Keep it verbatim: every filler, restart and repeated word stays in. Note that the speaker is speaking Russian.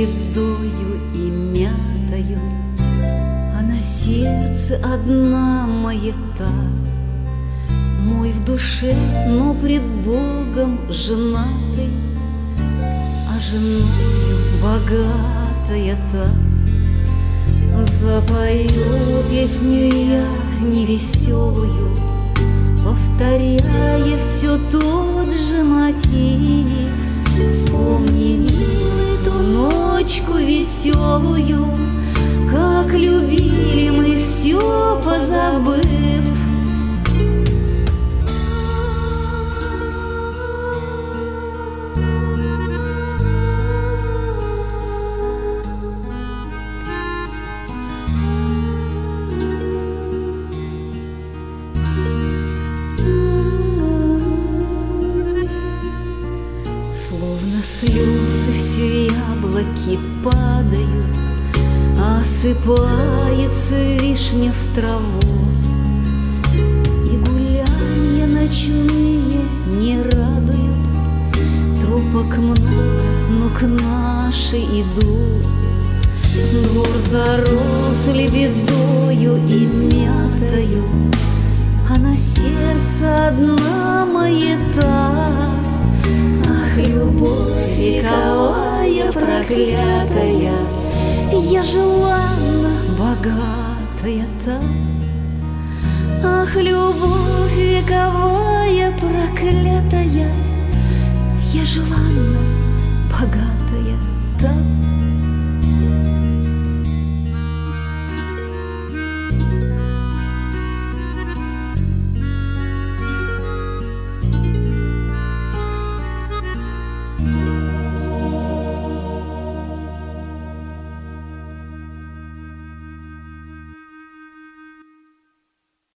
лебедою и мятою, а на сердце одна маята. Мой в душе, но пред Богом женатый, а женою богатая та. Запою песню я невеселую, повторяя все тот же мотив. Вспомни, милый, ту ночку веселую, как любили мы, все позабыв. Словно слезы все яблоки падают, осыпается вишня в траву. И гулянья ночные не радуют, тропок много, но к нашей иду. Двор зарос лебедою и мятою, а на сердце одна маята. Любовь вековая, проклятая, я желанна, богатая та. Ах, любовь вековая, проклятая, я желанна, богатая та.